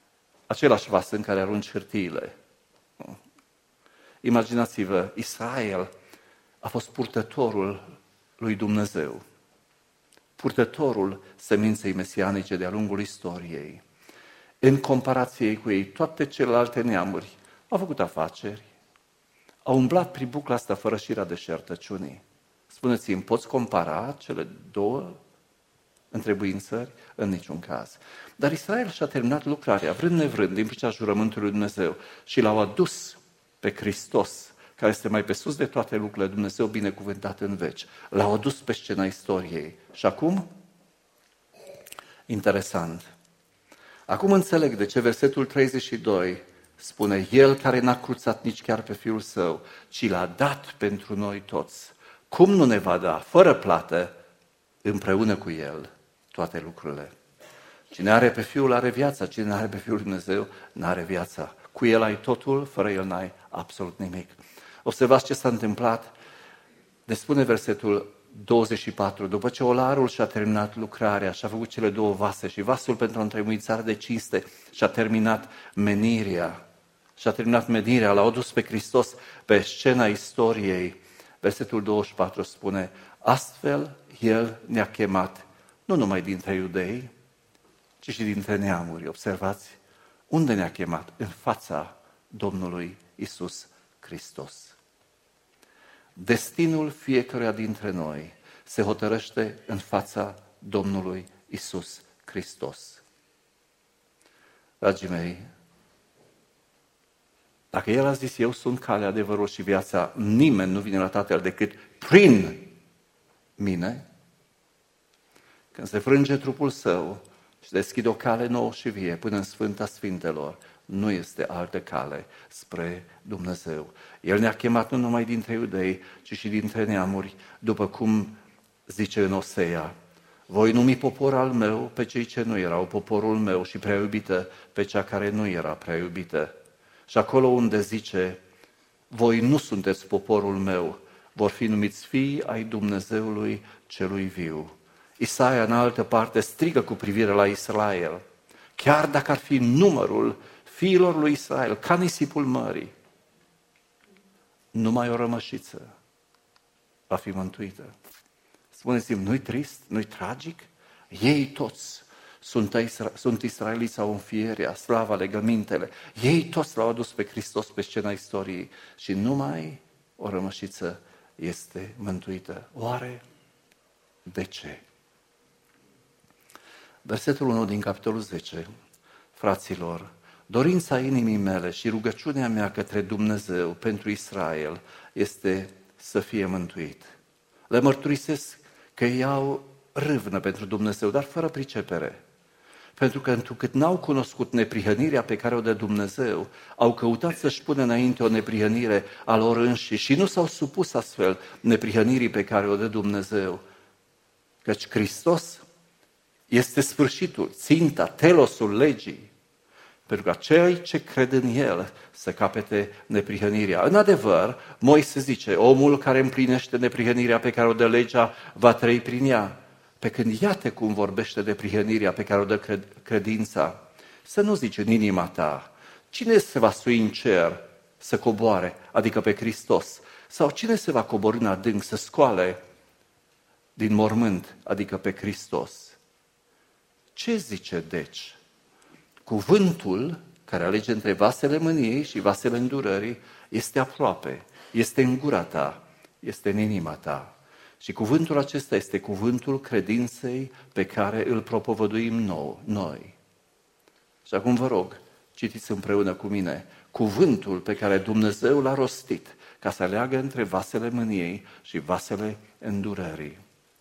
același vas în care arunci hârtiile. Imaginați-vă, Israel a fost purtătorul lui Dumnezeu, purtătorul seminței mesianice de-a lungul istoriei. În comparație cu ei, toate celelalte neamuri au făcut afaceri, au umblat prin bucla asta fără șira deșertăciunii. Spuneți-mi, poți compara cele două întrebuințări? În niciun caz. Dar Israel și-a terminat lucrarea, vrând nevrând, din pricina jurământului lui Dumnezeu, și l-au adus pe Hristos, care este mai pe sus de toate lucrurile, Dumnezeu binecuvântat în veci. L-au adus pe scena istoriei. Și acum? Interesant. Acum înțeleg de ce versetul treizeci și doi spune: El care n-a cruțat nici chiar pe Fiul Său, ci l-a dat pentru noi toți. Cum nu ne va da, fără plată, împreună cu El, toate lucrurile? Cine are pe Fiul are viața, cine nu are pe Fiul Dumnezeu n-are viața. Cu El ai totul, fără El n-ai absolut nimic. Observați ce s-a întâmplat. Ne spune versetul douăzeci și patru, după ce olarul și-a terminat lucrarea și-a făcut cele două vase și vasul pentru o întrebuințare de cinste și-a terminat menirea, și-a terminat menirea, l-a adus pe Hristos pe scena istoriei. Versetul douăzeci și patru spune: astfel El ne-a chemat nu numai dintre iudei, ci și dintre neamuri. Observați, unde ne-a chemat? În fața Domnului Iisus Hristos. Destinul fiecăruia dintre noi se hotărăște în fața Domnului Iisus Hristos. Dragii mei, dacă El a zis: eu sunt calea, adevărul și viața, nimeni nu vine la Tatăl decât prin mine, când se frânge trupul Său și deschide o cale nouă și vie până în Sfânta Sfintelor, nu este altă cale spre Dumnezeu. El ne-a chemat nu numai dintre iudei, ci și dintre neamuri, după cum zice în Osea: voi numi popor al meu pe cei ce nu erau poporul meu și prea iubită pe cea care nu era prea iubită. Și acolo unde zice: voi nu sunteți poporul meu, vor fi numiți fii ai Dumnezeului celui viu. Isaia, în altă parte, strigă cu privire la Israel: chiar dacă ar fi numărul fiilor lui Israel ca nisipul mării, numai o rămășiță va fi mântuită. Spuneți-mi, nu-i trist? Nu-i tragic? Ei toți sunt, isra- sunt israeliți sau înfierea, slava, legămintele. Ei toți l-au adus pe Hristos pe scena istoriei și numai o rămășiță este mântuită. Oare de ce? Versetul unu din capitolul zece. Fraților, dorința inimii mele și rugăciunea mea către Dumnezeu pentru Israel este să fie mântuit. Le mărturisesc că ei au râvnă pentru Dumnezeu, dar fără pricepere. Pentru că întrucât n-au cunoscut neprihănirea pe care o dă Dumnezeu, au căutat să-și pună înainte o neprihănire a lor înșiși și nu s-au supus astfel neprihănirii pe care o dă Dumnezeu. Căci Hristos este sfârșitul, ținta, telosul legii, pentru că cei ce cred în El să capete neprihănirea. În adevăr, Moise zice: omul care împlinește neprihănirea pe care o dă legea va trăi prin ea. Pe când iată cum vorbește de prihănirea pe care o dă cred, credința, să nu zice în inima ta: cine se va sui în cer să coboare, adică pe Hristos? Sau cine se va coborî în adânc să scoale din mormânt, adică pe Hristos? Ce zice deci? Cuvântul care alege între vasele mâniei și vasele îndurării este aproape, este în gura ta, este în inima ta. Și cuvântul acesta este cuvântul credinței pe care îl propovăduim nou, noi. Și acum vă rog, citiți împreună cu mine cuvântul pe care Dumnezeu l-a rostit ca să aleagă între vasele mâniei și vasele îndurării.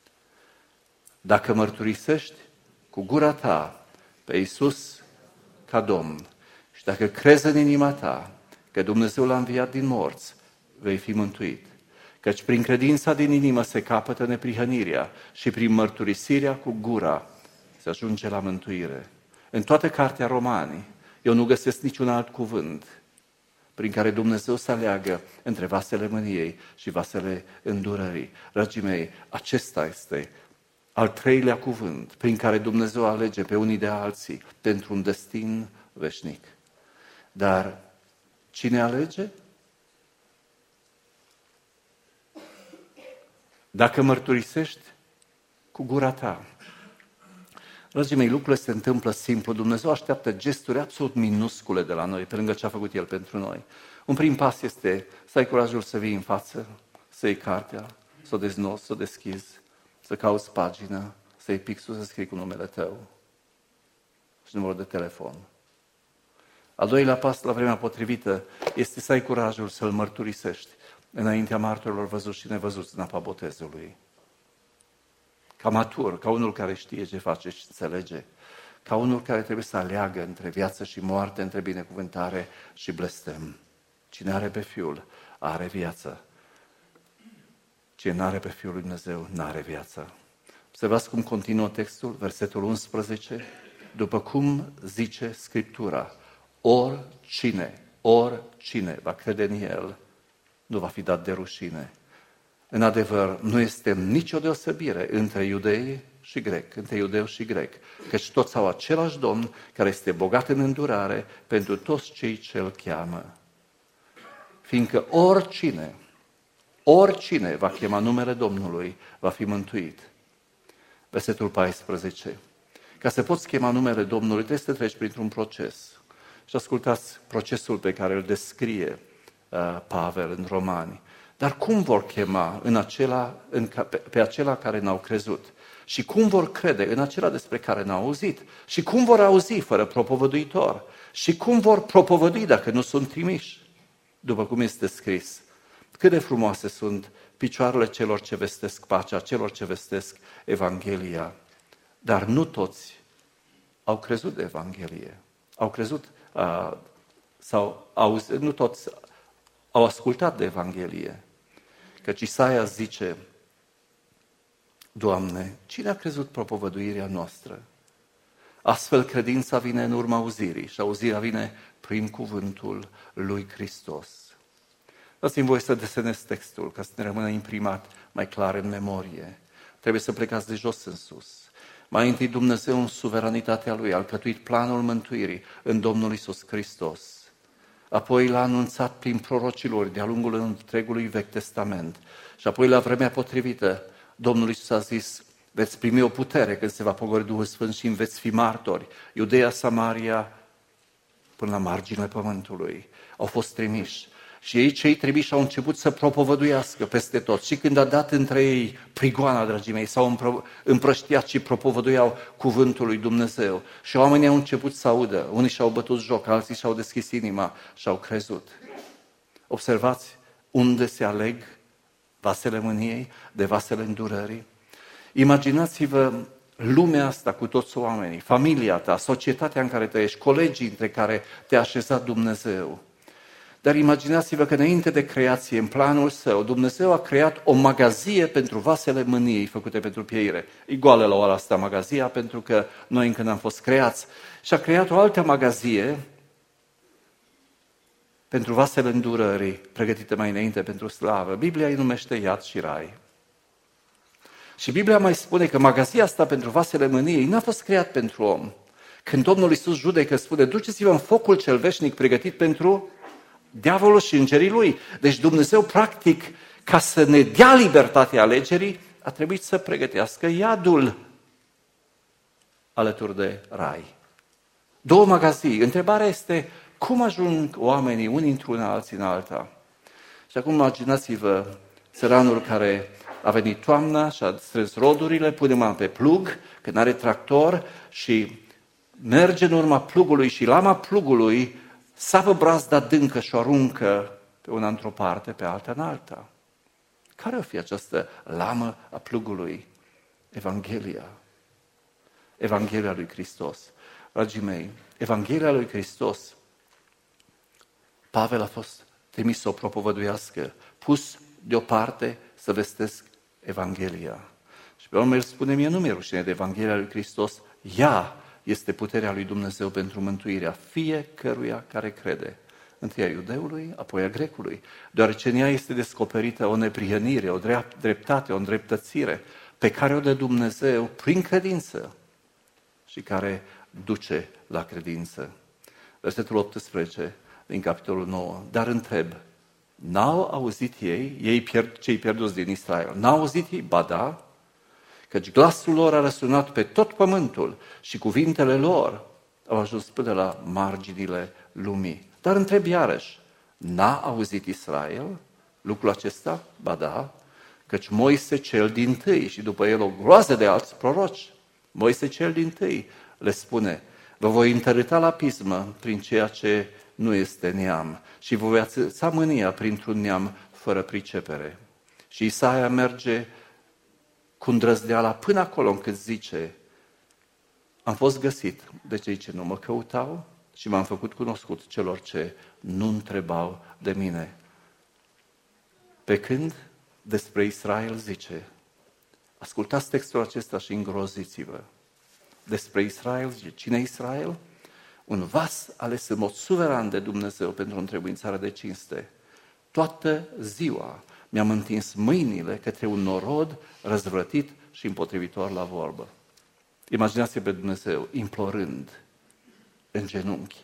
Dacă mărturisești cu gura ta pe Iisus ca Domn și dacă crezi în inima ta că Dumnezeu l-a înviat din morți, vei fi mântuit. Căci prin credința din inimă se capătă neprihănirea și prin mărturisirea cu gura se ajunge la mântuire. În toată cartea Romani, eu nu găsesc niciun alt cuvânt prin care Dumnezeu să aleagă între vasele mâniei și vasele îndurării. Dragii mei, acesta este al treilea cuvânt prin care Dumnezeu alege pe unii de alții pentru un destin veșnic. Dar cine alege? Dacă mărturisești cu gura ta. Dragii mei, lucrurile se întâmplă simplu. Dumnezeu așteaptă gesturi absolut minuscule de la noi, pe lângă ce a făcut El pentru noi. Un prim pas este să ai curajul să vii în față, să iei cartea, să o deznoți, să o deschizi, să cauți pagina, să iei pixul, să scrii cu numele tău și numărul de telefon. Al doilea pas, la vremea potrivită, este să ai curajul să-L mărturisești înaintea martorilor văzuți și nevăzuți în apa botezului. Ca matur, ca unul care știe ce face și înțelege, ca unul care trebuie să aleagă între viață și moarte, între binecuvântare și blestem. Cine are pe Fiul, are viață. Cine n-are pe Fiul lui Dumnezeu, n-are viață. Observați cum continuă textul, versetul unsprezece, după cum zice Scriptura, oricine, oricine va crede în El, nu va fi dat de rușine. În adevăr, nu este nicio deosebire între iudei și grec, între iudeu și grec, căci toți au același Domn care este bogat în îndurare pentru toți cei ce îl cheamă. Fiindcă oricine, oricine va chema numele Domnului, va fi mântuit. Versetul paisprezece. Ca să poți chema numele Domnului, trebuie să treci printr-un proces. Și ascultați procesul pe care îl descrie uh, Pavel în Romani. Dar cum vor chema în acela, în, pe, pe acela care n-au crezut? Și cum vor crede în acela despre care n-au auzit? Și cum vor auzi fără propovăduitor? Și cum vor propovădui dacă nu sunt trimiși? După cum este scris, cât de frumoase sunt picioarele celor ce vestesc pacea, celor ce vestesc Evanghelia. Dar nu toți au crezut de Evanghelie. Au crezut, uh, sau auzit, nu toți au ascultat de Evanghelie. Căci Isaia zice, Doamne, cine a crezut propovăduirea noastră? Astfel credința vine în urma auzirii și auzirea vine prin cuvântul lui Hristos. Dați-mi voie să desenez textul, ca să ne rămână imprimat mai clar în memorie. Trebuie să plecați de jos în sus. Mai întâi Dumnezeu în suveranitatea Lui a alcătuit planul mântuirii în Domnul Iisus Hristos. Apoi l-a anunțat prin prorocilor de-a lungul întregului Vechi Testament. Și apoi la vremea potrivită Domnul Iisus a zis, veți primi o putere când se va pogorî Duhul Sfânt și veți fi martori. Iudeea, Samaria, până la marginile pământului, au fost trimiși. Și ei, cei trimiși, au început să propovăduiască peste tot. Și când a dat între ei prigoana, dragii mei, s-au împrăștiat și propovăduiau cuvântul lui Dumnezeu. Și oamenii au început să audă. Unii și-au bătut joc, alții și-au deschis inima și au crezut. Observați unde se aleg vasele mâniei de vasele îndurării. Imaginați-vă lumea asta cu toți oamenii, familia ta, societatea în care trăiești, colegii între care te-a așezat Dumnezeu. Dar imaginați-vă că înainte de creație, în planul Său, Dumnezeu a creat o magazie pentru vasele mâniei făcute pentru pieire. E goală la ora asta magazia, pentru că noi încă n-am fost creați. Și a creat o altă magazie pentru vasele îndurării, pregătite mai înainte pentru slavă. Biblia îi numește iad și rai. Și Biblia mai spune că magazia asta pentru vasele mâniei n-a fost creat pentru om. Când Domnul Iisus judecă, spune, duceți-vă în focul cel veșnic pregătit pentru diavolul și îngerii lui. Deci Dumnezeu, practic, ca să ne dea libertatea alegerii, a trebuit să pregătească iadul alături de rai. Două magazii. Întrebarea este, cum ajung oamenii unii într-una, alții în alta? Și acum imaginați-vă țăranul care a venit toamna și a strâns rodurile, pune mâna pe plug, când are tractor și merge în urma plugului și lama plugului sapă brazda adâncă și o aruncă pe una într-o parte, pe alta în alta. Care o fi această lamă a plugului? Evanghelia. Evanghelia lui Hristos. Dragii mei, Evanghelia lui Hristos, Pavel a fost trimis să o propovăduiască, pus deoparte să vestesc Evanghelia. Și pe urmă el spune, mie nu mi-e rușine de Evanghelia lui Hristos, ea este puterea lui Dumnezeu pentru mântuirea fiecăruia care crede. Întâi a iudeului, apoi a grecului. Deoarece în ea este descoperită o neprihănire, o dreptate, o îndreptățire pe care o dă Dumnezeu prin credință și care duce la credință. Versetul optsprezece. din capitolul nouă. Dar întreb, n-au auzit ei, ei pierd, cei pierduți din Israel, n-au auzit ei? Ba da, căci glasul lor a răsunat pe tot pământul și cuvintele lor au ajuns până la marginile lumii. Dar întreb iarăși, n-a auzit Israel lucrul acesta? Ba da, căci Moise cel dintâi și după el o groază de alți proroci, Moise cel dintâi le spune, vă voi întărâta la pismă prin ceea ce nu este neam și vă voi ațăța mânia printr-un neam fără pricepere. Și Isaia merge cu îndrăzneala până acolo încât zice, am fost găsit de cei ce nu mă căutau și m-am făcut cunoscut celor ce nu întrebau de mine. Pe când despre Israel zice, ascultați textul acesta și îngroziți-vă. Despre Israel zice, cine e Israel? Un vas ales în mod suveran de Dumnezeu pentru o întrebuințare de cinste. Toată ziua mi-am întins mâinile către un norod răzvrătit și împotrivitor la vorbă. Imaginați-vă pe Dumnezeu implorând în genunchi.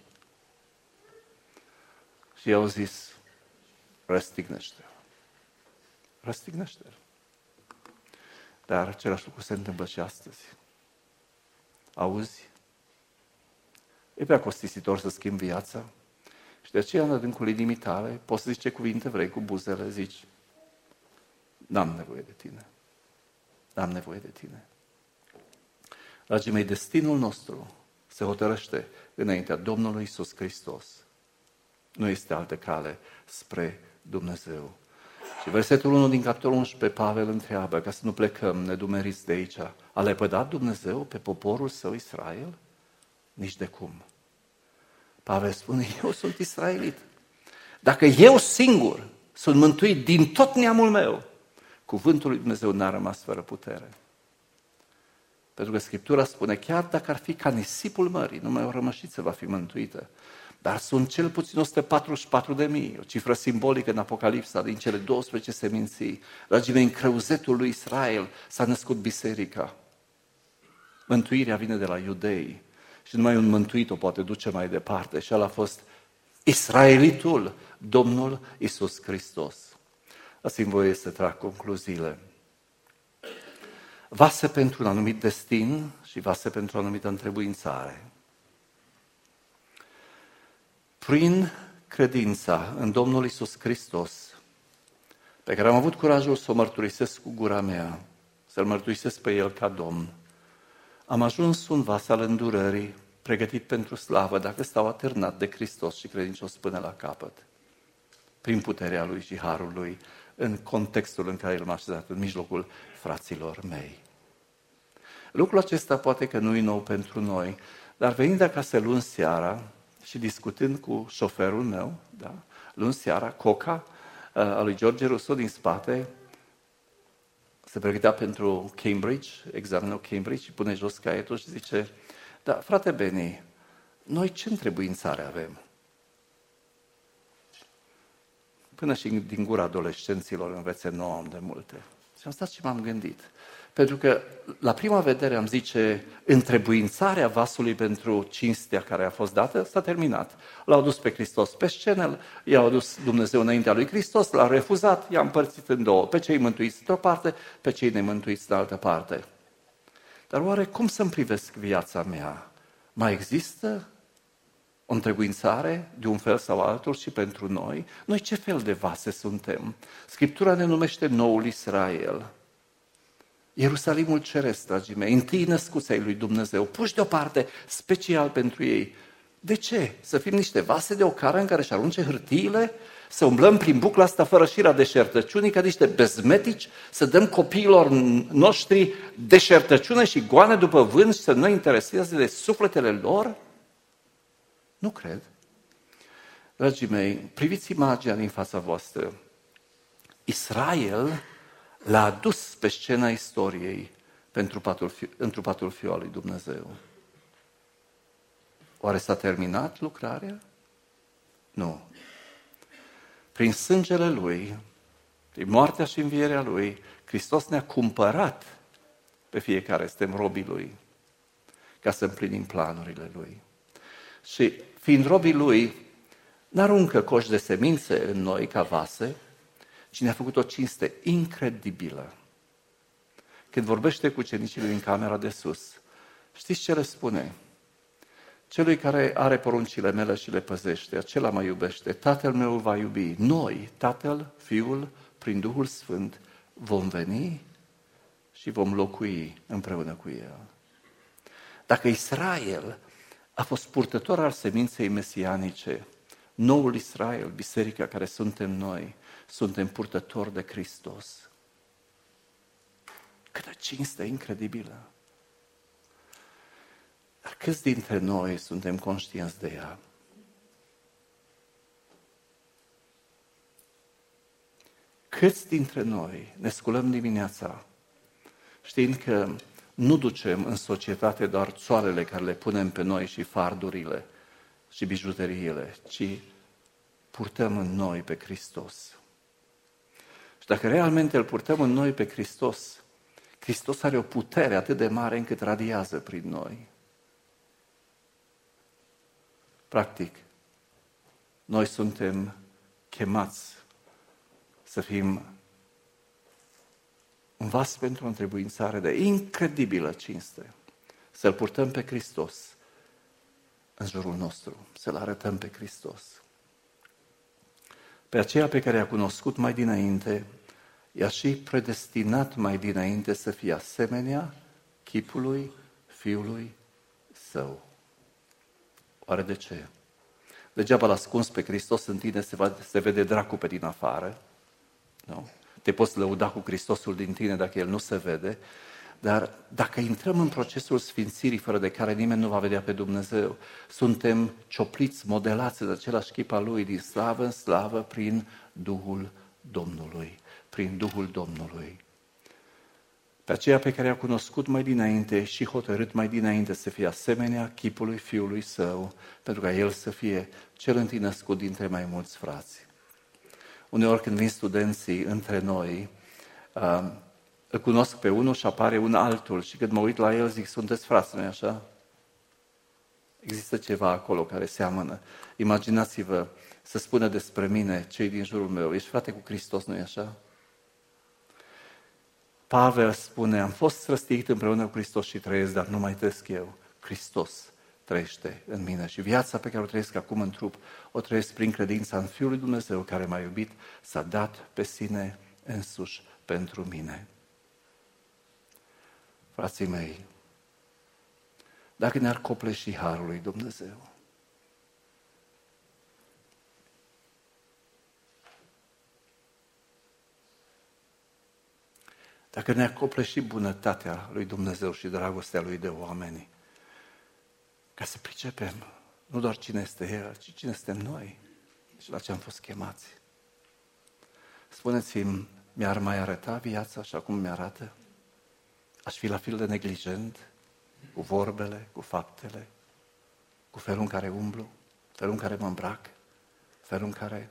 Și i-au zis, răstignește-l. Răstignește-l. Dar același lucru se întâmplă și astăzi. Auzi? E prea costisitor să schimbi viața. Și de aceea, în adâncul inimii tale, poți să zici ce cuvinte vrei cu buzele, zici, n-am nevoie de tine. N-am nevoie de tine. Dragii mei, destinul nostru se hotărăște înaintea Domnului Iisus Hristos. Nu este altă cale spre Dumnezeu. Și versetul unu din capitolul unsprezece, Pavel întreabă, ca să nu plecăm nedumeriți de aici, a lepădat Dumnezeu pe poporul său Israel? Nici de cum. Pavel spune, eu sunt israelit. Dacă eu singur sunt mântuit din tot neamul meu, cuvântul lui Dumnezeu n-a rămas fără putere. Pentru că Scriptura spune, chiar dacă ar fi ca nisipul mării, numai o rămășiță va fi mântuită. Dar sunt cel puțin o sută patruzeci și patru de mii, o cifră simbolică în Apocalipsa, din cele douăsprezece seminții. Dragii mei, în creuzetul lui Israel s-a născut biserica. Mântuirea vine de la iudei și numai un mântuit o poate duce mai departe. Și ăla a fost israelitul, Domnul Iisus Hristos. Dați-mi voie să trag concluziile. Vase pentru un anumit destin și vase pentru o anumită întrebuințare. Prin credința în Domnul Iisus Hristos, pe care am avut curajul să o mărturisesc cu gura mea, să-L mărturisesc pe El ca Domn, am ajuns un vas al îndurării, pregătit pentru slavă, dacă stau atârnat de Hristos și credincios până la capăt, prin puterea Lui și harul Lui, în contextul în care El m-a așezat în mijlocul fraților mei. Lucrul acesta poate că nu e nou pentru noi, dar venind acasă luni seara și discutând cu șoferul meu, da, luni seara, Coca, a lui George Russo din spate, se pregătea pentru Cambridge, examenul Cambridge, și pune jos caietul și zice, da, frate Beni, noi ce întrebuințare avem? Până și din gura adolescenților învețe nouă de multe. Și am stat și m-am gândit. Pentru că la prima vedere am zice, întrebuințarea vasului pentru cinstea care a fost dată s-a terminat. L-au dus pe Hristos pe scenă, i-au adus Dumnezeu înaintea lui Hristos, l-a refuzat, i-a împărțit în două, pe cei mântuiți într-o parte, pe cei nemântuiți de altă parte. Dar oare cum să-mi privesc viața mea? Mai există o întrebuințare de un fel sau altul și pentru noi? Noi ce fel de vase suntem? Scriptura ne numește noul Israel. Ierusalimul ceresc, dragii mei, întâi născuți ai lui Dumnezeu, puși deoparte special pentru ei. De ce? Să fim niște vase de ocară în care își arunce hârtiile? Să umblăm prin bucla asta fără șira deșertăciunii ca niște bezmetici? Să dăm copiilor noștri deșertăciune și goane după vânt și să nu intereseze de sufletele lor? Nu cred. Dragii mei, priviți imaginea din fața voastră. Israel l-a adus pe scena istoriei pentru patul, întrupatul Fiul al lui Dumnezeu. Oare s-a terminat lucrarea? Nu. Prin sângele Lui, prin moartea și învierea Lui, Hristos ne-a cumpărat pe fiecare, suntem robii Lui, ca să împlinim planurile Lui. Și fiind robii Lui, n-aruncă coși de semințe în noi ca vase, ci ne-a făcut o cinste incredibilă. Când vorbește cu ucenicii din camera de sus, știți ce le spune? Celui care are poruncile mele și le păzește, acela mă iubește, Tatăl meu va iubi. Noi, Tatăl, Fiul, prin Duhul Sfânt, vom veni și vom locui împreună cu El. Dacă Israel a fost purtător al seminței mesianice, noul Israel, biserica care suntem noi, suntem purtători de Hristos. Câtă cinste incredibilă! Dar câți dintre noi suntem conștienți de ea? Câți dintre noi ne sculăm dimineața știind că nu ducem în societate doar țoarele care le punem pe noi și fardurile și bijuteriile, ci purtăm în noi pe Hristos. Și dacă realmente îl purtăm în noi pe Hristos, Hristos are o putere atât de mare încât radiază prin noi. Practic, noi suntem chemați să fim un vas pentru o întrebuințare de incredibilă cinste, să-L purtăm pe Hristos în jurul nostru, să-L arătăm pe Hristos. Pe aceea pe care i-a cunoscut mai dinainte, i-a și predestinat mai dinainte să fie asemenea chipului Fiului Său. Oare de ce? Degeaba l-a ascuns pe Hristos în tine, se, va, se vede dracul pe din afară. Nu? Te poți lăuda cu Hristosul din tine dacă El nu se vede, dar dacă intrăm în procesul sfințirii fără de care nimeni nu va vedea pe Dumnezeu, suntem ciopliți, modelați de același chip al Lui, din slavă în slavă, prin Duhul Domnului. Prin Duhul Domnului. Pe aceea pe care a cunoscut mai dinainte și hotărât mai dinainte să fie asemenea chipului Fiului Său, pentru ca El să fie cel întâi născut dintre mai mulți frați. Uneori când vin studenții între noi, uh, îl cunosc pe unul și apare un altul și când mă uit la el zic, sunteți frați, nu-i așa? Există ceva acolo care seamănă. Imaginați-vă să spună despre mine cei din jurul meu, ești frate cu Hristos, nu-i așa? Pavel spune, am fost răstignit împreună cu Hristos și trăiesc, dar nu mai trăiesc eu. Hristos trăiește în mine și viața pe care o trăiesc acum în trup, o trăiesc prin credința în Fiul lui Dumnezeu care m-a iubit, s-a dat pe sine însuși pentru mine. Frații mei, dacă ne-ar copleși harul lui Dumnezeu, dacă ne acoperă bunătatea lui Dumnezeu și dragostea lui de oameni, ca să pricepem nu doar cine este El, ci cine suntem noi și la ce am fost chemați. Spuneți-mi, mi-ar mai arăta viața așa cum mi-arată? Aș fi la fel de neglijent cu vorbele, cu faptele, cu felul în care umblu, felul în care mă îmbrac, felul în care...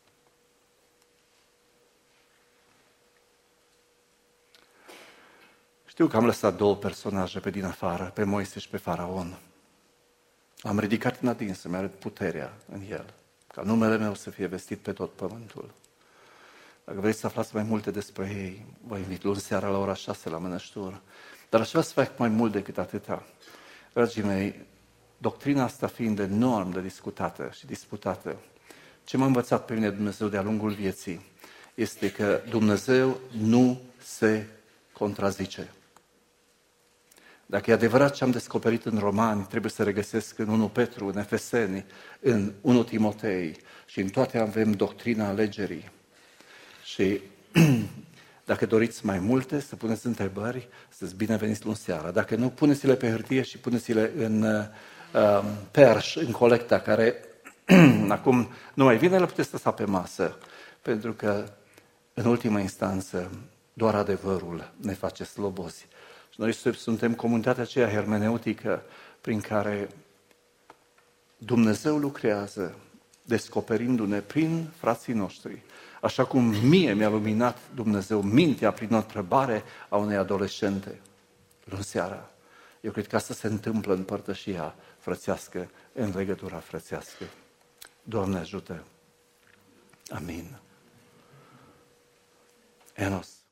Știu că am lăsat două personaje pe din afară, pe Moise și pe Faraon. Am ridicat în adins să-mi arăt puterea în el, ca numele meu să fie vestit pe tot pământul. Dacă vreți să aflați mai multe despre ei, vă invit luni seara la ora șase la Mănăștur. Dar aș vrea să fac mai mult decât atâta. Dragii mei, doctrina asta fiind enorm de discutată și disputată, ce m-a învățat pe mine Dumnezeu de-a lungul vieții este că Dumnezeu nu se contrazice. Dacă e adevărat ce am descoperit în Romani, trebuie să regăsesc în unu Petru, în Efeseni, în unu Timotei și în toate avem doctrina alegerii. Și dacă doriți mai multe, să puneți întrebări, să-ți bineveniți luni seara. Dacă nu, puneți-le pe hârtie și puneți-le în uh, perș, în colecta, care acum nu mai vine, le puteți lăsa pe masă. Pentru că, în ultima instanță, doar adevărul ne face slobozi. Și noi suntem comunitatea aceea hermeneutică prin care Dumnezeu lucrează, descoperindu-ne prin frații noștri. Așa cum mie mi-a luminat Dumnezeu mintea prin o întrebare a unei adolescente luni seara. Eu cred că asta se întâmplă în părtășia frățească, în legătura frățească. Doamne ajută! Amin. Enos.